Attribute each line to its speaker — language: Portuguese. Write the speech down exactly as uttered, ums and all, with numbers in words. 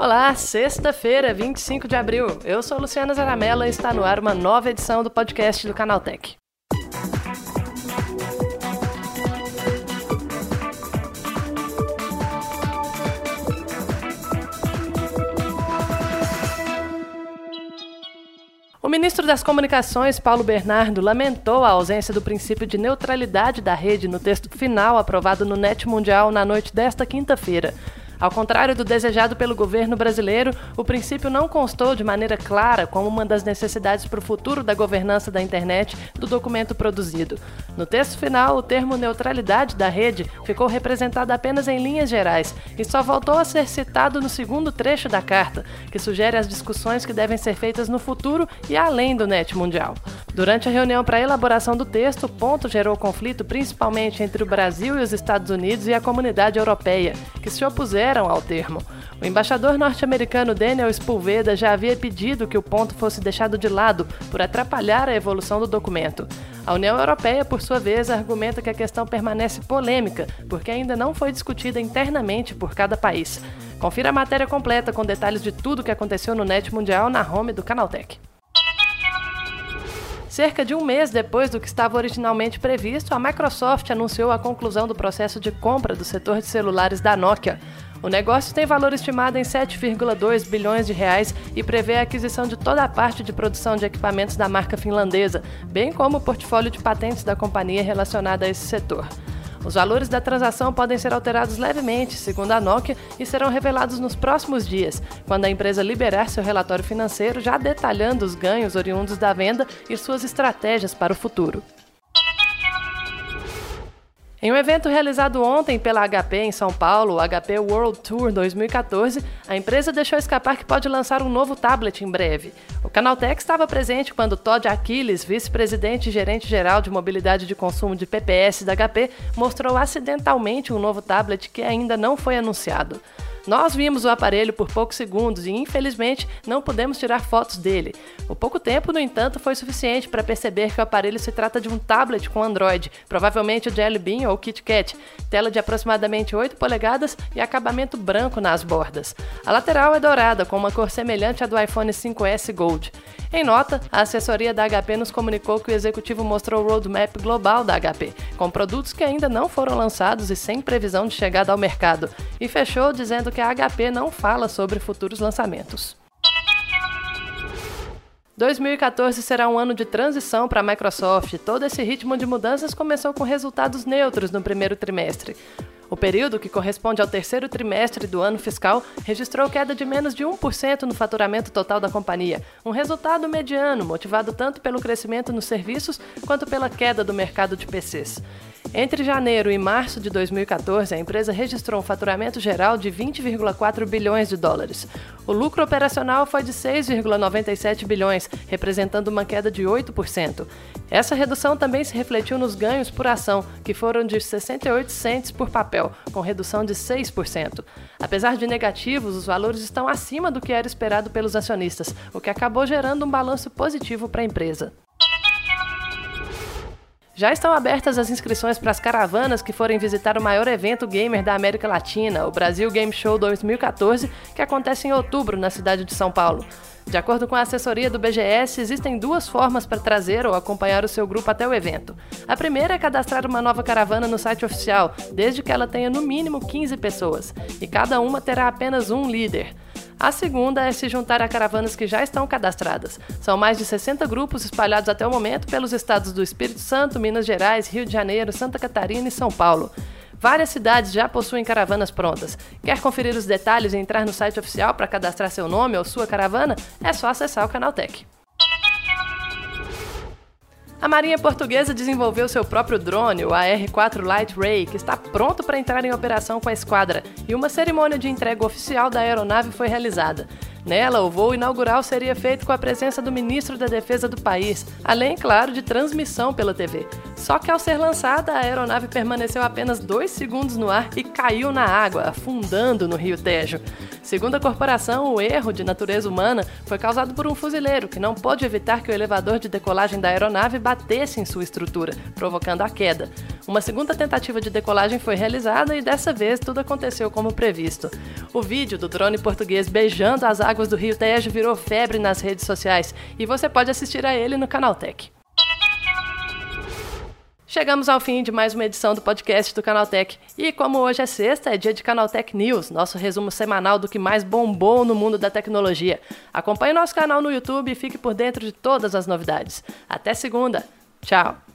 Speaker 1: Olá, sexta-feira, vinte e cinco de abril. Eu sou Luciana Zaramella e está no ar uma nova edição do podcast do Canaltech. O ministro das Comunicações, Paulo Bernardo, lamentou a ausência do princípio de neutralidade da rede no texto final aprovado no Net Mundial na noite desta quinta-feira. Ao contrário do desejado pelo governo brasileiro, o princípio não constou de maneira clara como uma das necessidades para o futuro da governança da internet do documento produzido. No texto final, o termo neutralidade da rede ficou representado apenas em linhas gerais e só voltou a ser citado no segundo trecho da carta, que sugere as discussões que devem ser feitas no futuro e além do Net Mundial. Durante a reunião para a elaboração do texto, o ponto gerou conflito principalmente entre o Brasil e os Estados Unidos e a comunidade europeia, que se opuseram ao termo. O embaixador norte-americano Daniel Sepúlveda já havia pedido que o ponto fosse deixado de lado por atrapalhar a evolução do documento. A União Europeia, por sua vez, argumenta que a questão permanece polêmica, porque ainda não foi discutida internamente por cada país. Confira a matéria completa com detalhes de tudo o que aconteceu no Net Mundial na home do Canaltech. Cerca de um mês depois do que estava originalmente previsto, a Microsoft anunciou a conclusão do processo de compra do setor de celulares da Nokia. O negócio tem valor estimado em sete vírgula dois bilhões de reais e prevê a aquisição de toda a parte de produção de equipamentos da marca finlandesa, bem como o portfólio de patentes da companhia relacionada a esse setor. Os valores da transação podem ser alterados levemente, segundo a Nokia, e serão revelados nos próximos dias, quando a empresa liberar seu relatório financeiro, já detalhando os ganhos oriundos da venda e suas estratégias para o futuro. Em um evento realizado ontem pela H P em São Paulo, o H P World Tour dois mil e quatorze, a empresa deixou escapar que pode lançar um novo tablet em breve. O Canaltech estava presente quando Todd Achilles, vice-presidente e gerente-geral de mobilidade de consumo de P P S da H P, mostrou acidentalmente um novo tablet que ainda não foi anunciado. Nós vimos o aparelho por poucos segundos e, infelizmente, não pudemos tirar fotos dele. O pouco tempo, no entanto, foi suficiente para perceber que o aparelho se trata de um tablet com Android, provavelmente o Jelly Bean ou KitKat, tela de aproximadamente oito polegadas e acabamento branco nas bordas. A lateral é dourada, com uma cor semelhante à do iPhone cinco S Gold. Em nota, a assessoria da H P nos comunicou que o executivo mostrou o roadmap global da H P, com produtos que ainda não foram lançados e sem previsão de chegada ao mercado, e fechou dizendo que a H P não fala sobre futuros lançamentos. dois mil e quatorze será um ano de transição para a Microsoft. Todo esse ritmo de mudanças começou com resultados neutros no primeiro trimestre. O período, que corresponde ao terceiro trimestre do ano fiscal, registrou queda de menos de um por cento no faturamento total da companhia, um resultado mediano, motivado tanto pelo crescimento nos serviços quanto pela queda do mercado de P Cs. Entre janeiro e março de dois mil e quatorze, a empresa registrou um faturamento geral de vinte vírgula quatro bilhões de dólares. O lucro operacional foi de seis vírgula noventa e sete bilhões, representando uma queda de oito por cento. Essa redução também se refletiu nos ganhos por ação, que foram de sessenta e oito cents por papel, com redução de seis por cento. Apesar de negativos, os valores estão acima do que era esperado pelos acionistas, o que acabou gerando um balanço positivo para a empresa. Já estão abertas as inscrições para as caravanas que forem visitar o maior evento gamer da América Latina, o Brasil Game Show dois mil e quatorze, que acontece em outubro na cidade de São Paulo. De acordo com a assessoria do B G S, existem duas formas para trazer ou acompanhar o seu grupo até o evento. A primeira é cadastrar uma nova caravana no site oficial, desde que ela tenha no mínimo quinze pessoas, e cada uma terá apenas um líder. A segunda é se juntar a caravanas que já estão cadastradas. São mais de sessenta grupos espalhados até o momento pelos estados do Espírito Santo, Minas Gerais, Rio de Janeiro, Santa Catarina e São Paulo. Várias cidades já possuem caravanas prontas. Quer conferir os detalhes e entrar no site oficial para cadastrar seu nome ou sua caravana? É só acessar o Canaltech. A Marinha Portuguesa desenvolveu seu próprio drone, o A R quatro Light Ray, que está pronto para entrar em operação com a esquadra, e uma cerimônia de entrega oficial da aeronave foi realizada. Nela, o voo inaugural seria feito com a presença do ministro da Defesa do país, além, claro, de transmissão pela T V. Só que ao ser lançada, a aeronave permaneceu apenas dois segundos no ar e caiu na água, afundando no rio Tejo. Segundo a corporação, o erro de natureza humana foi causado por um fuzileiro que não pôde evitar que o elevador de decolagem da aeronave batesse em sua estrutura, provocando a queda. Uma segunda tentativa de decolagem foi realizada e dessa vez tudo aconteceu como previsto. O vídeo do drone português beijando as águas do rio Tejo virou febre nas redes sociais e você pode assistir a ele no Canaltech. Chegamos ao fim de mais uma edição do podcast do Canaltech. E como hoje é sexta, é dia de Canaltech News, nosso resumo semanal do que mais bombou no mundo da tecnologia. Acompanhe nosso canal no YouTube e fique por dentro de todas as novidades. Até segunda. Tchau!